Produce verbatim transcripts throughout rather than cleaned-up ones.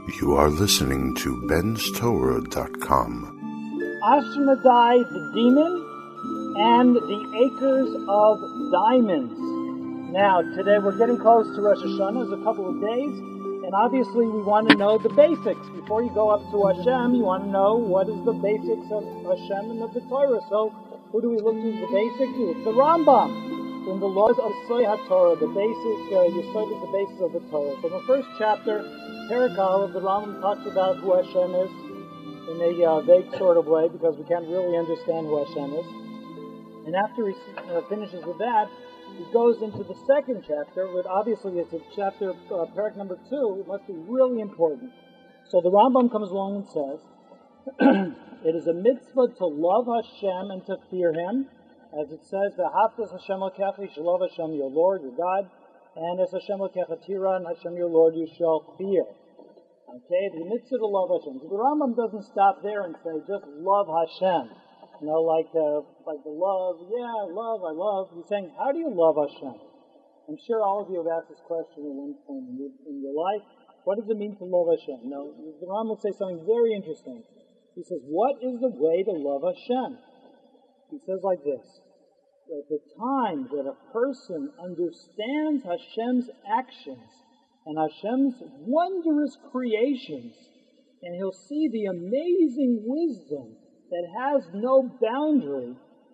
You are listening to Ben's Torah dot com. Ashmedai the demon and the acres of diamonds. Now, today we're getting close to Rosh Hashanah. It's a couple of days, and obviously we want to know the basics. Before you go up to Hashem, you want to know what is the basics of Hashem and of the Torah. So, who do we look to as the basic? It's the Rambam. In the laws of Soy HaTorah, the basic, uh, Yesod is the basis of the Torah. So in the first chapter, Perek Aleph, the Rambam talks about who Hashem is in a uh, vague sort of way, because we can't really understand who Hashem is. And after he uh, finishes with that, he goes into the second chapter, with obviously it's a chapter, uh, Perek number two, it must be really important. So the Rambam comes along and says, it is a mitzvah to love Hashem and to fear Him. As it says, "V'ahavtas Hashem Elokecha," you shall love Hashem your Lord, your God, and as Hashem Elokecha tira, and Hashem your Lord you shall fear. Okay, the mitzvah to love Hashem. So the Rambam doesn't stop there and say just love Hashem. You know, like uh, like the love, yeah, I love, I love. He's saying, how do you love Hashem? I'm sure all of you have asked this question at one point in your, in your life. What does it mean to love Hashem? Now, the Rambam will say something very interesting. He says, what is the way to love Hashem? He says like this, at the time that a person understands Hashem's actions and Hashem's wondrous creations, and he'll see the amazing wisdom that has no boundary,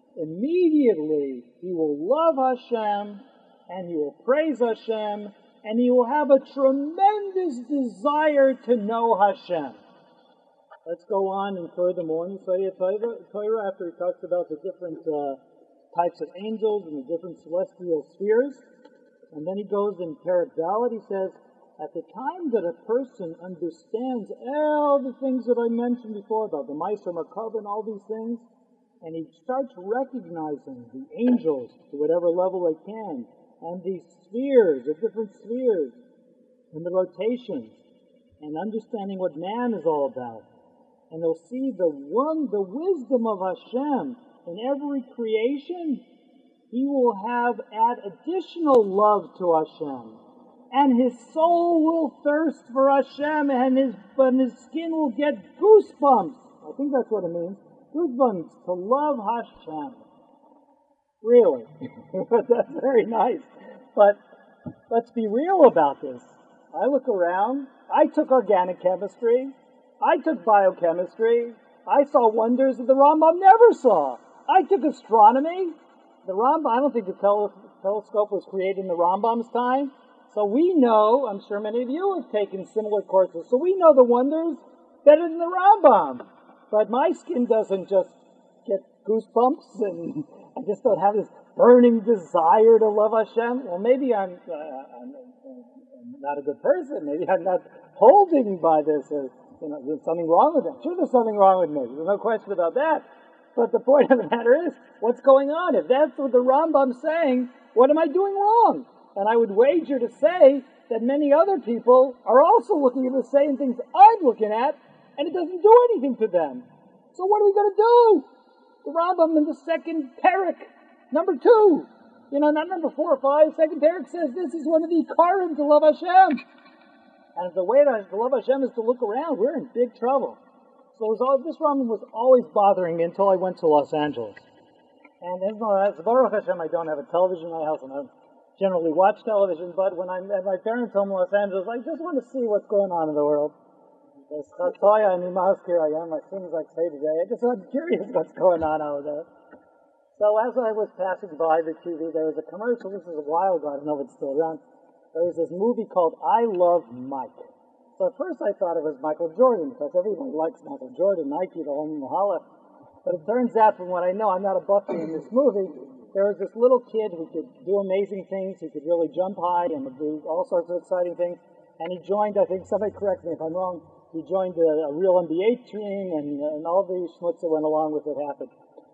immediately he will love Hashem, and he will praise Hashem, and he will have a tremendous desire to know Hashem. Let's go on and furthermore in Yesod Torah, after he talks about the different uh, types of angels and the different celestial spheres. And then he goes in Perek Dalet, he says, at the time that a person understands all the things that I mentioned before about the Meiser Merkava and all these things, and he starts recognizing the angels to whatever level they can, and these spheres, the different spheres, and the rotations, and understanding what man is all about. And they'll see the one, the wisdom of Hashem in every creation. He will have add additional love to Hashem, and his soul will thirst for Hashem, and his and his skin will get goosebumps. I think that's what it means, goosebumps, to love Hashem. Really, that's very nice. But let's be real about this. I look around. I took organic chemistry. I took biochemistry. I saw wonders that the Rambam never saw. I took astronomy. The Rambam, I don't think the tele- telescope was created in the Rambam's time. So we know, I'm sure many of you have taken similar courses, so we know the wonders better than the Rambam. But my skin doesn't just get goosebumps, and I just don't have this burning desire to love Hashem. Well, maybe I'm, uh, I'm, I'm not a good person. Maybe I'm not holding by this, or you know, there's something wrong with it. Sure, there's something wrong with me. There's no question about that. But the point of the matter is, what's going on? If that's what the Rambam's saying, what am I doing wrong? And I would wager to say that many other people are also looking at the same things I'm looking at, and it doesn't do anything to them. So what are we going to do? The Rambam in the second Perek, number two, you know, not number four or five, second Perek says this is one of the Ikarim to love Hashem. And if the way to love Hashem is to look around, we're in big trouble. So it was all, this Rambam was always bothering me until I went to Los Angeles. And as Baruch Hashem, I don't have a television in my house, and I don't generally watch television, but when I'm at my parents' home in Los Angeles, I just want to see what's going on in the world. As Chatoya and Imaskir I am, as soon as I say today, I just I'm curious what's going on over there. So as I was passing by the T V, there was a commercial, this is a while ago, I don't know if it's still around. There was this movie called I Love Mike. So at first I thought it was Michael Jordan, because everybody likes Michael Jordan, Nike, the whole Mahala. But it turns out, from what I know, I'm not a buffy in this movie, there was this little kid who could do amazing things, he could really jump high and do all sorts of exciting things. And he joined, I think, somebody correct me if I'm wrong, he joined a, a real N B A team, and, and all the schmutz that went along with it happened.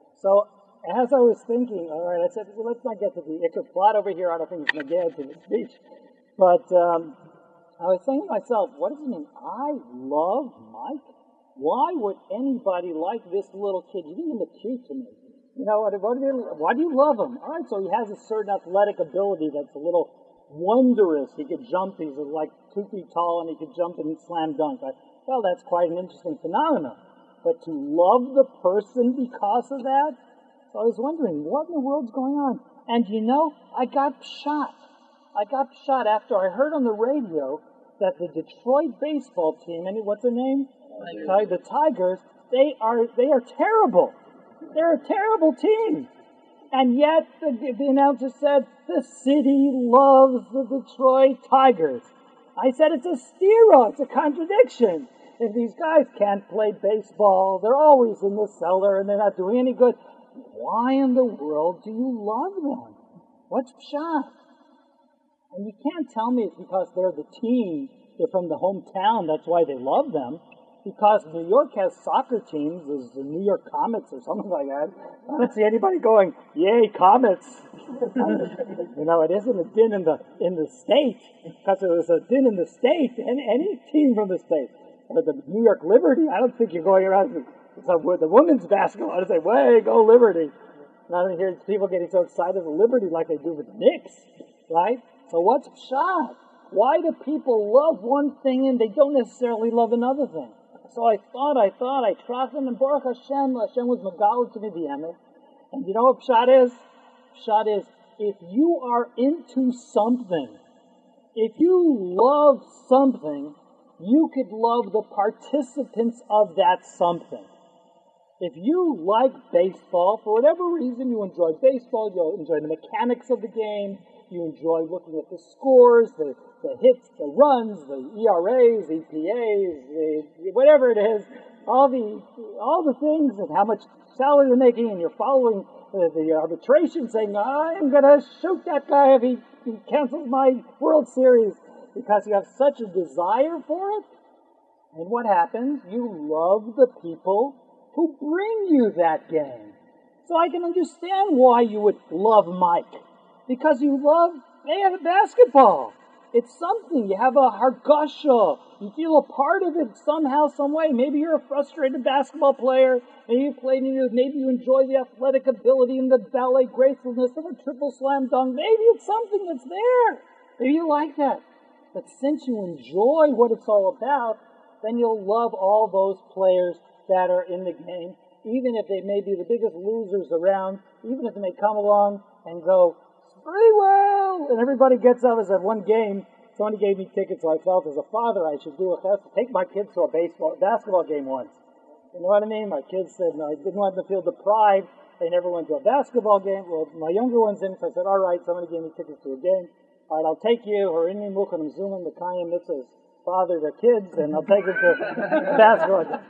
So as I was thinking, all right, I said, well, let's not get to the Iker plot over here, I don't think it's negated to the speech. But um, I was saying to myself, what does it mean? I love Mike? Why would anybody like this little kid? He didn't even look cute to me. You know, what, what do you, why do you love him? All right, so he has a certain athletic ability that's a little wondrous. He could jump. He's like two two feet tall and he could jump and slam dunk. I, well, that's quite an interesting phenomenon. But to love the person because of that? So I was wondering, what in the world's going on? And you know, I got shot. I got shot after I heard on the radio that the Detroit baseball team, and what's the name? Tigers. The Tigers, they are they are terrible. They're a terrible team. And yet the, the announcer said, the city loves the Detroit Tigers. I said, it's a stira, it's a contradiction. If these guys can't play baseball, they're always in the cellar and they're not doing any good, why in the world do you love them? What's pshat? And you can't tell me it's because they're the team, they're from the hometown, that's why they love them. Because New York has soccer teams, there's the New York Comets or something like that. I don't see anybody going, yay, Comets. You know, it isn't a din in the in the state, because it was a din in the state, and any team from the state. But the New York Liberty, I don't think you're going around with the women's basketball and say, way, go Liberty. And I don't hear people getting so excited with Liberty like they do with the Knicks, right? So what's pshat? Why do people love one thing and they don't necessarily love another thing? So I thought, I thought, I trusted, and Baruch Hashem, Hashem was Megal to me the emet. And you know what pshat is? Pshat is, if you are into something, if you love something, you could love the participants of that something. If you like baseball, for whatever reason you enjoy baseball, you enjoy the mechanics of the game, you enjoy looking at the scores, the, the hits, the runs, the E R As, E P As, the, whatever it is, all the all the things and how much salary you're making, and you're following the, the arbitration saying, I'm going to shoot that guy if he, he cancels my World Series, because you have such a desire for it. And what happens? You love the people who bring you that game. So I can understand why you would love Mike. Because you love, they have basketball. It's something. You have a hargasha. You feel a part of it somehow, some way. Maybe you're a frustrated basketball player. Maybe you played, maybe you enjoy the athletic ability and the ballet gracefulness of a triple slam dunk. Maybe it's something that's there. Maybe you like that. But since you enjoy what it's all about, then you'll love all those players that are in the game, even if they may be the biggest losers around, even if they may come along and go, pretty well, and everybody gets up as at one game. Somebody gave me tickets, so I felt as a father I should do a test, take my kids to a baseball, basketball game once. You know what I mean? My kids said, no, I didn't want them to feel deprived. They never went to a basketball game. Well, my younger one's in, so I said, all right, somebody gave me tickets to a game. All right, I'll take you, or inni mukhanim zulim, the kayim mitzvahs, father their kids, and I'll take them to a basketball game.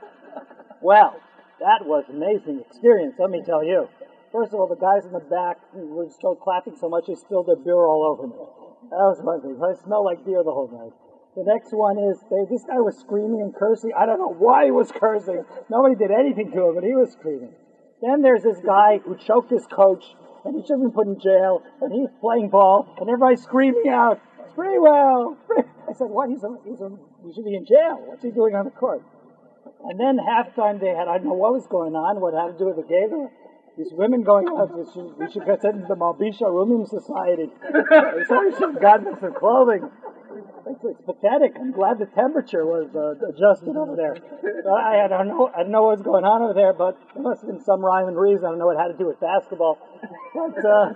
Well, that was an amazing experience, let me tell you. First of all, the guys in the back were still clapping so much they spilled their beer all over me. That was one thing. I smelled like beer the whole night. The next one is, they, this guy was screaming and cursing. I don't know why he was cursing. Nobody did anything to him, but he was screaming. Then there's this guy who choked his coach, and he should have been put in jail, and he's playing ball, and everybody's screaming out, "Free well!" I said, what? He's a, he's a, he should be in jail. What's he doing on the court? And then halftime they had, I don't know what was going on, what had to do with the game. These women going out, we should, we should get into the Malbisha Rumim Society. They said we should have gotten them some clothing. It's, it's pathetic. I'm glad the temperature was uh, adjusted over there. So I, I don't know I don't know what's going on over there, but there must have been some rhyme and reason. I don't know what it had to do with basketball. But, uh,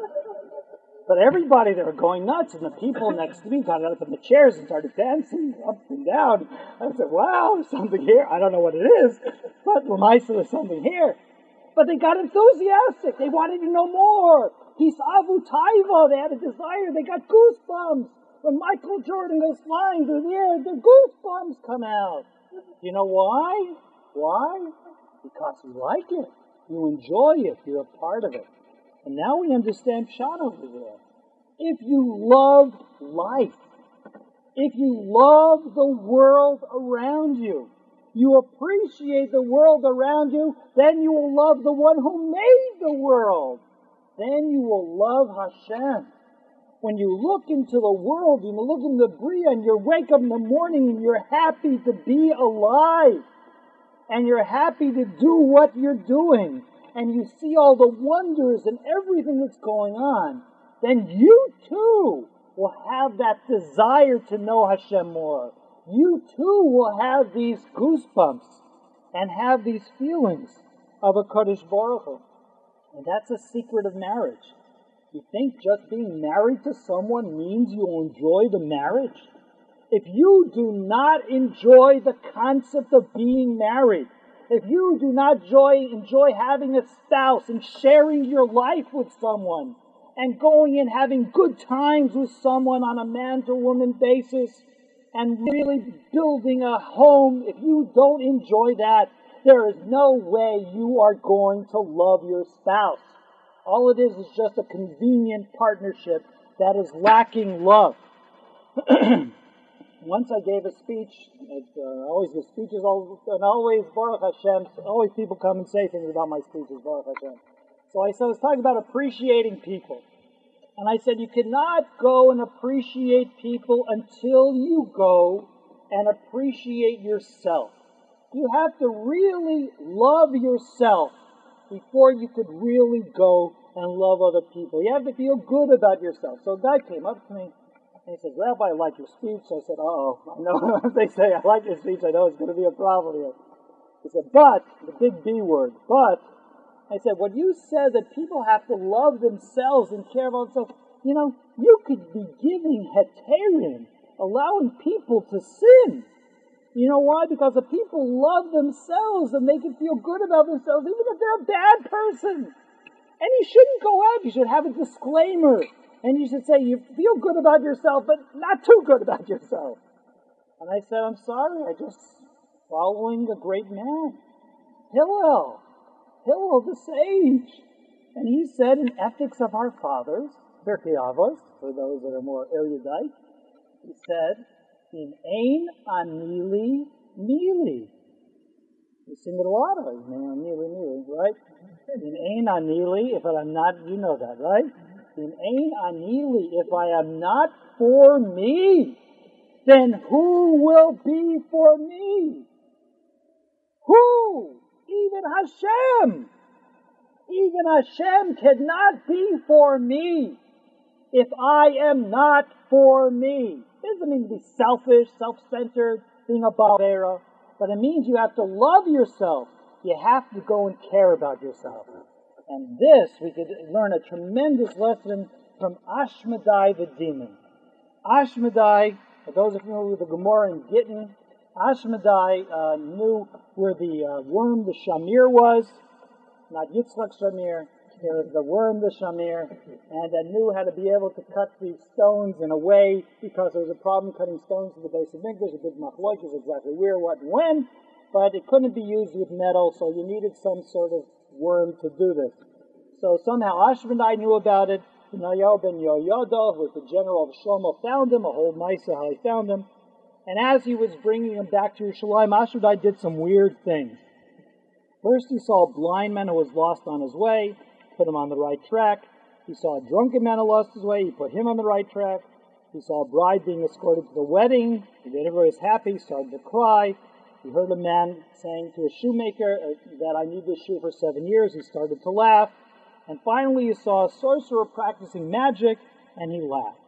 but everybody, they were going nuts, and the people next to me got out from the chairs and started dancing up and down. I said, wow, there's something here. I don't know what it is, but Lamaisa, there's something here. But they got enthusiastic. They wanted to know more. Hisavu taiva. They had a desire. They got goosebumps. When Michael Jordan goes flying through the air, the goosebumps come out. You know why? Why? Because you like it. You enjoy it. You're a part of it. And now we understand pshat over there. If you love life, if you love the world around you, you appreciate the world around you, then you will love the one who made the world. Then you will love Hashem. When you look into the world, you look in the Bria, and you wake up in the morning and you're happy to be alive. And you're happy to do what you're doing. And you see all the wonders and everything that's going on. Then you too will have have that desire to know Hashem more, you too will have these goosebumps and have these feelings of a Kadosh Baruch Hu. And that's a secret of marriage. You think just being married to someone means you'll enjoy the marriage? If you do not enjoy the concept of being married, if you do not enjoy, enjoy having a spouse and sharing your life with someone and going and having good times with someone on a man-to-woman basis and really building a home, if you don't enjoy that, there is no way you are going to love your spouse. All it is is just a convenient partnership that is lacking love. Once I gave a speech, it, uh, I always give speeches, all, and always, Baruch Hashem, always people come and say things about my speeches, Baruch Hashem. So I, so I was talking about appreciating people. And I said, you cannot go and appreciate people until you go and appreciate yourself. You have to really love yourself before you could really go and love other people. You have to feel good about yourself. So a guy came up to me, and he said, Rabbi, I like your speech. So I said, uh-oh, I know if they say I like your speech, I know it's going to be a problem here. He said, but, the big B word, but, I said, when you said that people have to love themselves and care about themselves, you know, you could be giving heterim, allowing people to sin. You know why? Because the people love themselves and they can feel good about themselves, even if they're a bad person. And you shouldn't go out. You should have a disclaimer. And you should say, you feel good about yourself, but not too good about yourself. And I said, I'm sorry, I just following a great man, Hillel, Hillel the sage. And he said in Ethics of Our Fathers, Pirkei Avos, for those that are more erudite, he said, in ein anili nili. You sing it a lot of it, nili nili, right? In ein anili, if I'm not, you know that, right? In ein anili, if I am not for me, then who will be for me? Who? Even Hashem. Even Hashem cannot be for me if I am not for me. It doesn't mean to be selfish, self-centered, being a bavera, but it means you have to love yourself. You have to go and care about yourself. And this, we could learn a tremendous lesson from Ashmedai the demon. Ashmedai, for those of you familiar with the Gemara in Gittin, Ashmedai uh, knew where the uh, worm, the Shamir, was. Not Yitzchak Shamir. There was the worm, the Shamir, and uh, knew how to be able to cut these stones in a way, because there was a problem cutting stones to the base of Mikdash. A big machlokes exactly where, what, and when, but it couldn't be used with metal, so you needed some sort of worm to do this. So somehow Ashmedai knew about it. Benayahu ben Yoyada, who was the general of Shlomo, found him, a whole Maisa how he found him. And as he was bringing him back to Yerushalayim, Ashmedai did some weird things. First, he saw a blind man who was lost on his way, put him on the right track. He saw a drunken man who lost his way, he put him on the right track. He saw a bride being escorted to the wedding. He made everybody was happy, started to cry. He heard a man saying to a shoemaker that I need this shoe for seven years. He started to laugh. And finally he saw a sorcerer practicing magic, and he laughed.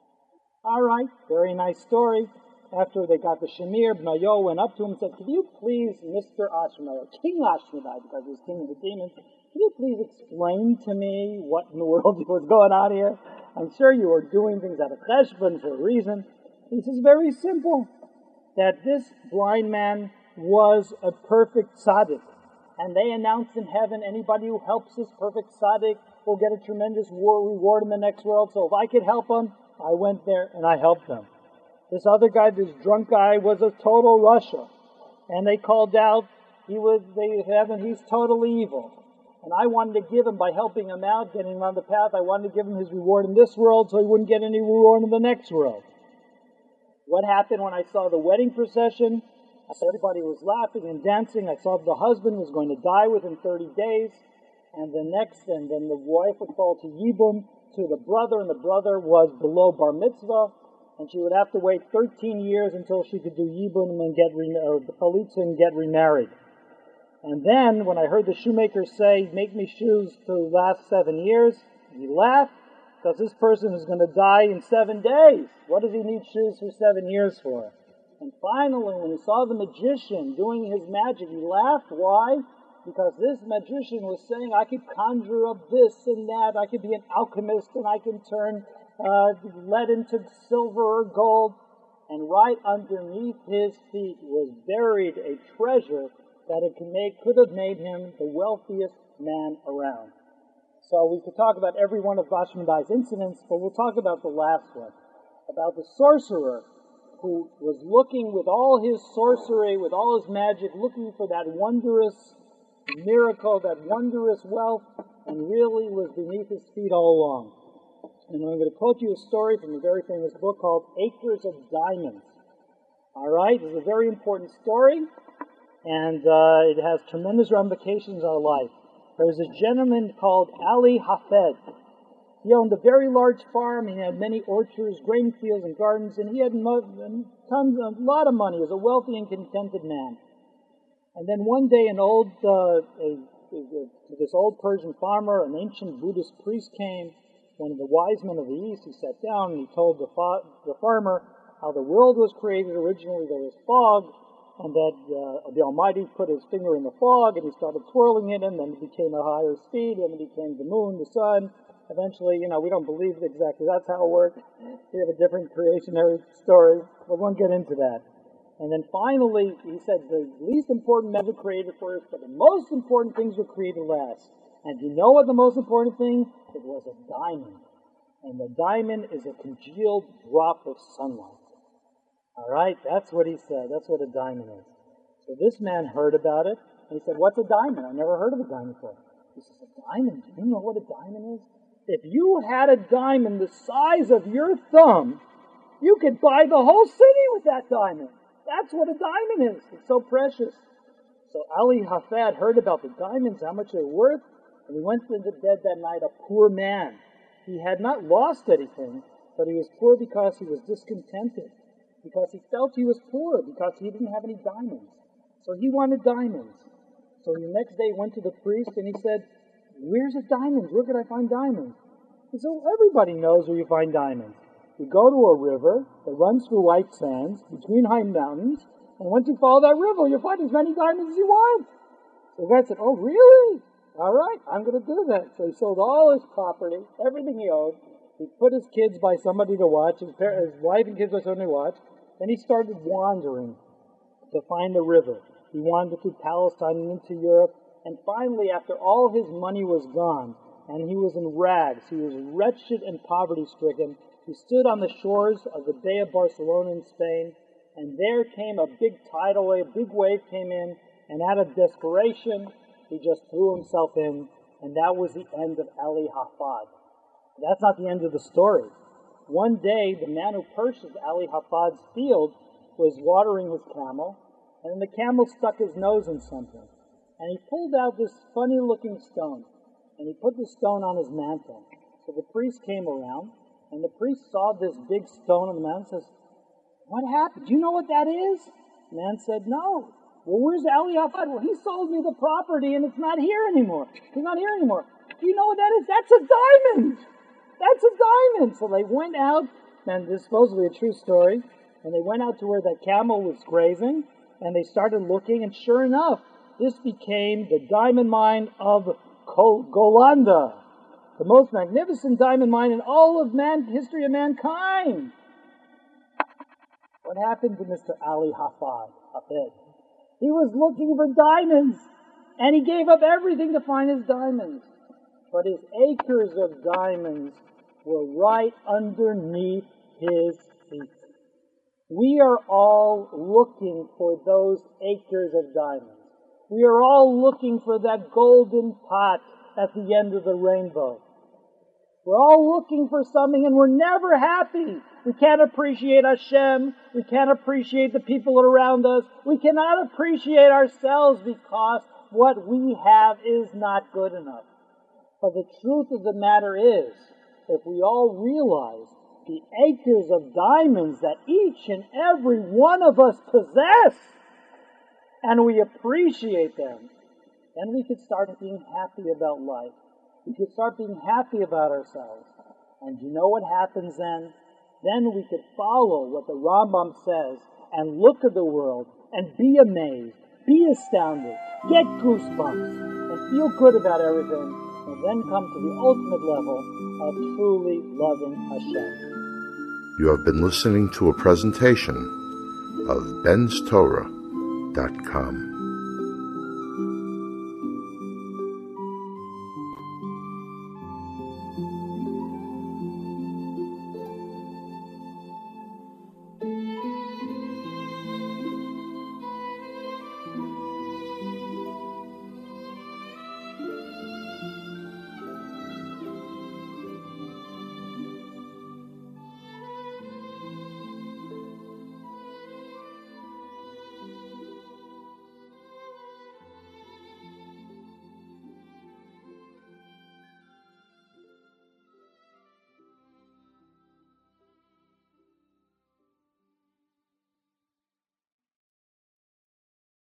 All right, very nice story. After they got the Shamir, Benayahu went up to him and said, "Can you please, Mister Ashmedai, King Ashmedai, because he was king of the demons, can you please explain to me what in the world was going on here? I'm sure you are doing things out of cheshbon for a reason." He says, very simple, that this blind man was a perfect tzaddik. And they announced in heaven, anybody who helps this perfect tzaddik will get a tremendous reward in the next world. So if I could help him, I went there and I helped him. This other guy, this drunk guy, was a total Russia. And they called out, he was, they heaven, he's totally evil. And I wanted to give him, by helping him out, getting him on the path, I wanted to give him his reward in this world so he wouldn't get any reward in the next world. What happened when I saw the wedding procession? I saw everybody was laughing and dancing. I saw the husband was going to die within thirty days. And the next, and then the wife would fall to Yibum, to the brother, and the brother was below bar mitzvah. And she would have to wait thirteen years until she could do Yibum and get re- or the chalitza and get remarried. And then, when I heard the shoemaker say, "Make me shoes to last seven years," he laughed. because this person is going to die in seven days. What does he need shoes for seven years for? And finally, when he saw the magician doing his magic, he laughed. Why? Because this magician was saying, I could conjure up this and that. I could be an alchemist, and I can turn uh, lead into silver or gold. And right underneath his feet was buried a treasure that it could, make, could have made him the wealthiest man around. So we could talk about every one of Bashmandai's incidents, but we'll talk about the last one, about the sorcerer who was looking with all his sorcery, with all his magic, looking for that wondrous miracle, that wondrous wealth, and really was beneath his feet all along. And I'm going to quote you a story from a very famous book called Acres of Diamonds. All right, it's a very important story, and uh, it has tremendous ramifications on our life. There was a gentleman called Ali Hafed. He owned a very large farm. He had many orchards, grain fields, and gardens, and he had tons, a lot of money. He was a wealthy and contented man. And then one day, an old, uh, a, a, this old Persian farmer, an ancient Buddhist priest came. One of the wise men of the East. He sat down and he told the, fa- the farmer how the world was created. Originally, there was fog, and that uh, the Almighty put his finger in the fog, and he started twirling it, and then it became a higher speed, and it became the moon, the sun. Eventually, you know, we don't believe exactly that's how it worked. We have a different creationary story, but we won't get into that. And then finally, he said the least important men were created first, but the most important things were created last. And you know what the most important thing? It was a diamond. And the diamond is a congealed drop of sunlight. All right, that's what he said. That's what a diamond is. So this man heard about it, and he said, what's a diamond? I've never heard of a diamond before. He says, a diamond? Do you know what a diamond is? If you had a diamond the size of your thumb, you could buy the whole city with that diamond. That's what a diamond is. It's so precious. So Ali Hafed heard about the diamonds, how much they're worth, and he went into bed that night a poor man. He had not lost anything, but he was poor because he was discontented, because he felt he was poor, because he didn't have any diamonds. So he wanted diamonds. So the next day he went to the priest and he said, where's the diamonds? Where could I find diamonds? He said, well, everybody knows where you find diamonds. You go to a river that runs through white sands between high mountains, and once you follow that river, you'll find as many diamonds as you want. So the guy said, oh, really? All right, I'm going to do that. So he sold all his property, everything he owed. He put his kids by somebody to watch, his, his wife and kids by somebody to watch. Then he started wandering to find the river. He wandered through Palestine and into Europe. And finally, after all his money was gone, and he was in rags, he was wretched and poverty-stricken, he stood on the shores of the Bay of Barcelona in Spain, and there came a big tidal wave, a big wave came in, and out of desperation, he just threw himself in, and that was the end of Ali Hafed. That's not the end of the story. One day, the man who purchased Ali Hafed's field was watering his camel, and the camel stuck his nose in something. And he pulled out this funny-looking stone, and he put the stone on his mantle. So the priest came around, and the priest saw this big stone on the mantle and says, what happened? Do you know what that is? The man said, no. Well, where's Ali Hafed? Well, he sold me the property, and it's not here anymore. He's not here anymore. Do you know what that is? That's a diamond! That's a diamond! So they went out, and this is supposedly a true story, and they went out to where that camel was grazing, and they started looking, and sure enough, this became the diamond mine of Golconda, the most magnificent diamond mine in all of man, history of mankind. What happened to Mister Ali Hafed? Hafed? He was looking for diamonds, and he gave up everything to find his diamonds. But his acres of diamonds were right underneath his feet. We are all looking for those acres of diamonds. We are all looking for that golden pot at the end of the rainbow. We're all looking for something, and we're never happy. We can't appreciate Hashem. We can't appreciate the people around us. We cannot appreciate ourselves because what we have is not good enough. But the truth of the matter is, if we all realize the acres of diamonds that each and every one of us possess, and we appreciate them, then we could start being happy about life. We could start being happy about ourselves. And you know what happens then? Then we could follow what the Rambam says and look at the world and be amazed, be astounded, get goosebumps, and feel good about everything, and then come to the ultimate level of truly loving Hashem. You have been listening to a presentation of Ben's Torah dot com.